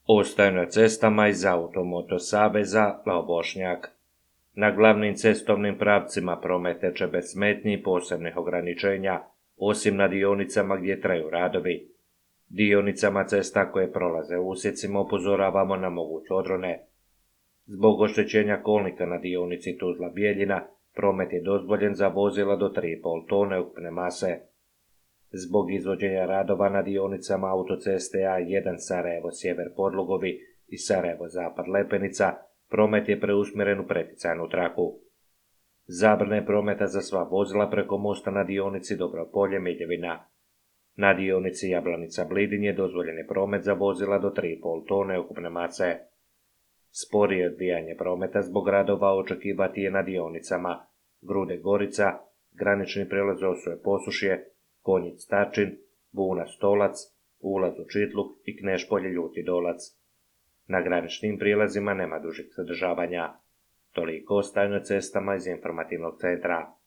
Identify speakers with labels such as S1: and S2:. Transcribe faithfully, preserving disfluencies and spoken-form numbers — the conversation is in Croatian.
S1: Ostaju na cestama iz Automoto saveza Lao Bošnjak. Na glavnim cestovnim pravcima promet teče bez smetnji i posebnih ograničenja, osim na dionicama gdje traju radovi. Dionicama cesta koje prolaze u usjecima upozoravamo na moguće odrone. Zbog oštećenja kolnika na dionici Tuzla-Bijeljina, promet je dozvoljen za vozila do tri i pol tone ukupne mase. Zbog izvođenja radova na dionicama autoceste A jedan Sarajevo-Sjever Podlugovi i Sarajevo-Zapad Lepenica, promet je preusmjeren u preticajnu traku. Zabrane prometa za sva vozila preko mosta na dionici Dobropolje-Miljevina. Na dionici Jablanica-Blidin je dozvoljen je promet za vozila do tri i pol tone ukupne mase. Sporije odvijanje prometa zbog radova očekivati je na dionicama Grude-Gorica, granični prijelaz Osoje-Posušje, Konjic-Tačin, Buna-Stolac, ulaz u Čitluk i Knešpolje-Ljuti Dolac. Na graničnim prijelazima nema dužih zadržavanja. Toliko ostaje na cestama iz informativnog centra.